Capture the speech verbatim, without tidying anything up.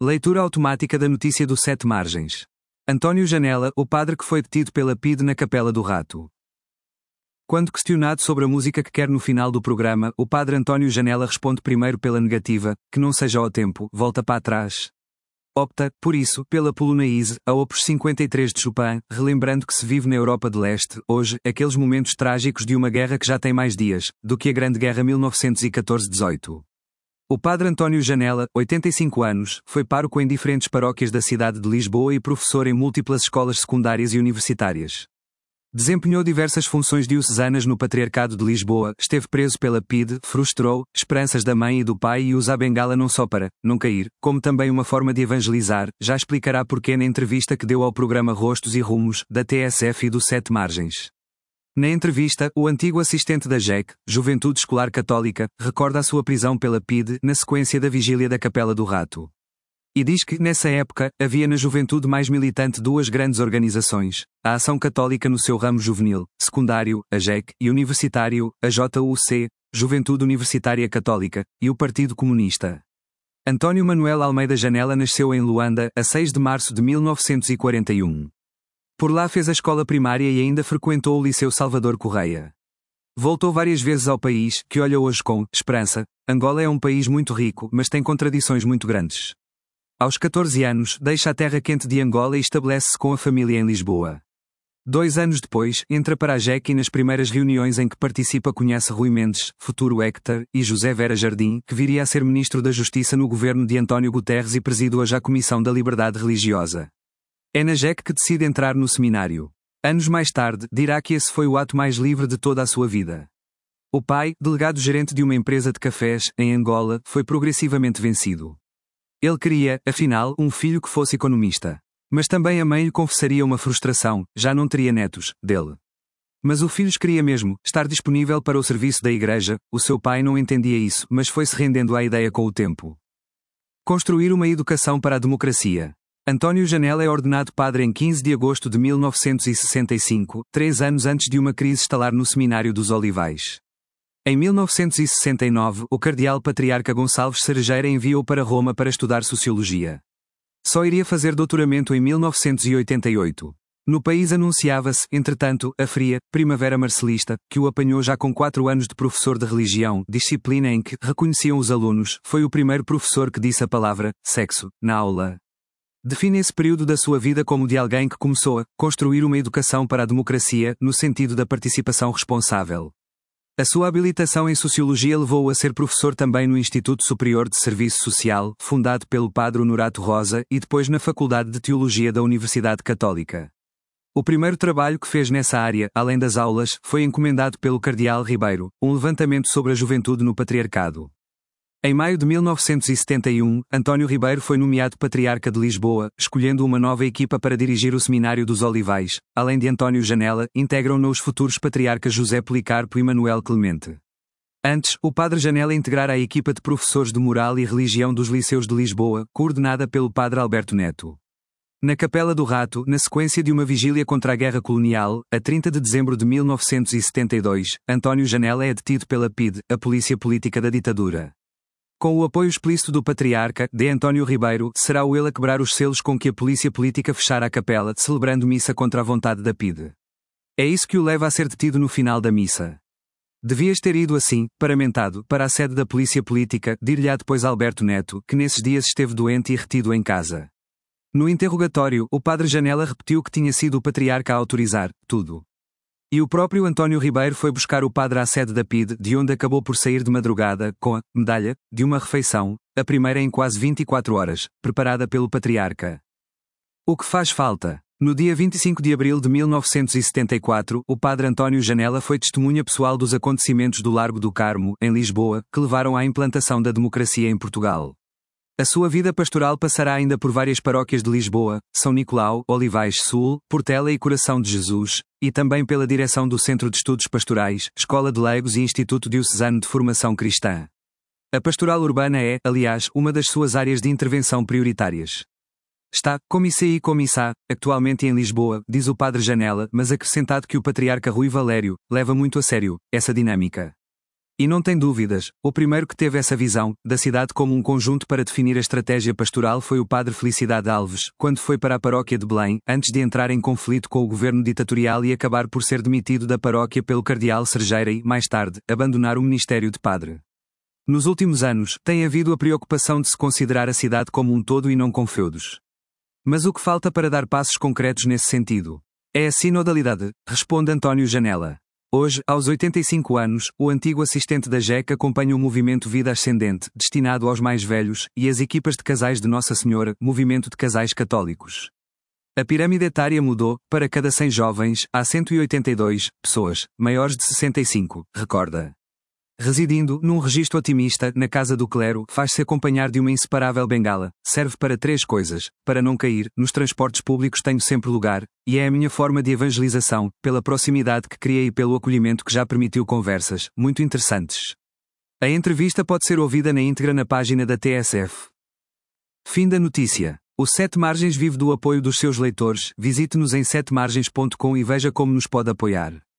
Leitura automática da notícia do Sete Margens. António Janela, o padre que foi detido pela P I D na Capela do Rato. Quando questionado sobre a música que quer no final do programa, o padre António Janela responde primeiro pela negativa, que não seja ao tempo, volta para trás. Opta, por isso, pela Polonaise, a Opus cinquenta e três de Chopin, relembrando que se vive na Europa de Leste, hoje, aqueles momentos trágicos de uma guerra que já tem mais dias, do que a Grande Guerra mil novecentos e catorze a dezoito. O padre António Janela, oitenta e cinco anos, foi pároco em diferentes paróquias da cidade de Lisboa e professor em múltiplas escolas secundárias e universitárias. Desempenhou diversas funções diocesanas no Patriarcado de Lisboa, esteve preso pela P I D, frustrou esperanças da mãe e do pai e usa a bengala não só para não cair, como também uma forma de evangelizar, já explicará porquê na entrevista que deu ao programa Rostos e Rumos, da T S F e do Sete Margens. Na entrevista, o antigo assistente da J E C, Juventude Escolar Católica, recorda a sua prisão pela P I D na sequência da vigília da Capela do Rato. E diz que, nessa época, havia na juventude mais militante duas grandes organizações, a Ação Católica no seu ramo juvenil, secundário, a J E C, e universitário, a J U C, Juventude Universitária Católica, e o Partido Comunista. António Manuel Almeida Janela nasceu em Luanda, a seis de março de mil novecentos e quarenta e um. Por lá fez a escola primária e ainda frequentou o Liceu Salvador Correia. Voltou várias vezes ao país, que olha hoje com esperança. Angola é um país muito rico, mas tem contradições muito grandes. Aos catorze anos, deixa a terra quente de Angola e estabelece-se com a família em Lisboa. Dois anos depois, entra para a J E C e nas primeiras reuniões em que participa conhece Rui Mendes, futuro Héctor, e José Vera Jardim, que viria a ser ministro da Justiça no governo de António Guterres e preside hoje a Comissão da Liberdade Religiosa. É na J E C que decide entrar no seminário. Anos mais tarde, dirá que esse foi o ato mais livre de toda a sua vida. O pai, delegado-gerente de uma empresa de cafés, em Angola, foi progressivamente vencido. Ele queria, afinal, um filho que fosse economista. Mas também a mãe lhe confessaria uma frustração, já não teria netos, dele. Mas o filho queria mesmo, estar disponível para o serviço da igreja. O seu pai não entendia isso, mas foi-se rendendo à ideia com o tempo. Construir uma educação para a democracia. António Janela é ordenado padre em quinze de agosto de mil novecentos e sessenta e cinco, três anos antes de uma crise estalar no Seminário dos Olivais. Em mil novecentos e sessenta e nove, o cardeal patriarca Gonçalves Cerejeira enviou-o para Roma para estudar Sociologia. Só iria fazer doutoramento em mil novecentos e oitenta e oito. No país anunciava-se, entretanto, a fria primavera marcelista, que o apanhou já com quatro anos de professor de religião, disciplina em que, reconheciam os alunos, foi o primeiro professor que disse a palavra sexo na aula. Define esse período da sua vida como de alguém que começou a construir uma educação para a democracia, no sentido da participação responsável. A sua habilitação em Sociologia levou-o a ser professor também no Instituto Superior de Serviço Social, fundado pelo padre Honorato Rosa, e depois na Faculdade de Teologia da Universidade Católica. O primeiro trabalho que fez nessa área, além das aulas, foi encomendado pelo cardeal Ribeiro, um levantamento sobre a juventude no patriarcado. Em maio de mil novecentos e setenta e um, António Ribeiro foi nomeado patriarca de Lisboa, escolhendo uma nova equipa para dirigir o Seminário dos Olivais. Além de António Janela, integram-no os futuros patriarcas José Policarpo e Manuel Clemente. Antes, o padre Janela integrara a equipa de professores de moral e religião dos Liceus de Lisboa, coordenada pelo padre Alberto Neto. Na Capela do Rato, na sequência de uma vigília contra a guerra colonial, a trinta de dezembro de mil novecentos e setenta e dois, António Janela é detido pela P I D, a polícia política da ditadura. Com o apoio explícito do patriarca, de António Ribeiro, será o ele a quebrar os selos com que a polícia política fechara a capela, celebrando missa contra a vontade da P I D. É isso que o leva a ser detido no final da missa. Devias ter ido assim, paramentado, para a sede da polícia política, dir-lhe-á depois Alberto Neto, que nesses dias esteve doente e retido em casa. No interrogatório, o padre Janela repetiu que tinha sido o patriarca a autorizar tudo. E o próprio António Ribeiro foi buscar o padre à sede da P I D, de onde acabou por sair de madrugada, com a medalha de uma refeição, a primeira em quase vinte e quatro horas, preparada pelo patriarca. O que faz falta? No dia vinte e cinco de abril de mil novecentos e setenta e quatro, o padre António Janela foi testemunha pessoal dos acontecimentos do Largo do Carmo, em Lisboa, que levaram à implantação da democracia em Portugal. A sua vida pastoral passará ainda por várias paróquias de Lisboa, São Nicolau, Olivais Sul, Portela e Coração de Jesus, e também pela direção do Centro de Estudos Pastorais, Escola de Leigos e Instituto Diocesano de Formação Cristã. A pastoral urbana é, aliás, uma das suas áreas de intervenção prioritárias. Está, como isso aí como isso há, atualmente em Lisboa, diz o padre Janela, mas acrescentado que o patriarca Rui Valério leva muito a sério essa dinâmica. E não tem dúvidas, o primeiro que teve essa visão, da cidade como um conjunto para definir a estratégia pastoral foi o padre Felicidade Alves, quando foi para a paróquia de Belém, antes de entrar em conflito com o governo ditatorial e acabar por ser demitido da paróquia pelo cardeal Sergeira e, mais tarde, abandonar o ministério de padre. Nos últimos anos, tem havido a preocupação de se considerar a cidade como um todo e não com feudos. Mas o que falta para dar passos concretos nesse sentido? É a sinodalidade, responde António Janela. Hoje, aos oitenta e cinco anos, o antigo assistente da J E C acompanha o movimento Vida Ascendente, destinado aos mais velhos, e as equipas de casais de Nossa Senhora, movimento de casais católicos. A pirâmide etária mudou, para cada cem jovens, há cento e oitenta e dois pessoas, maiores de sessenta e cinco, recorda. Residindo, num registro otimista, na casa do clero, faz-se acompanhar de uma inseparável bengala, serve para três coisas: para não cair, nos transportes públicos tenho sempre lugar, e é a minha forma de evangelização, pela proximidade que cria e pelo acolhimento que já permitiu conversas, muito interessantes. A entrevista pode ser ouvida na íntegra na página da T S F. Fim da notícia. O Sete Margens vive do apoio dos seus leitores, visite-nos em sete margens ponto com e veja como nos pode apoiar.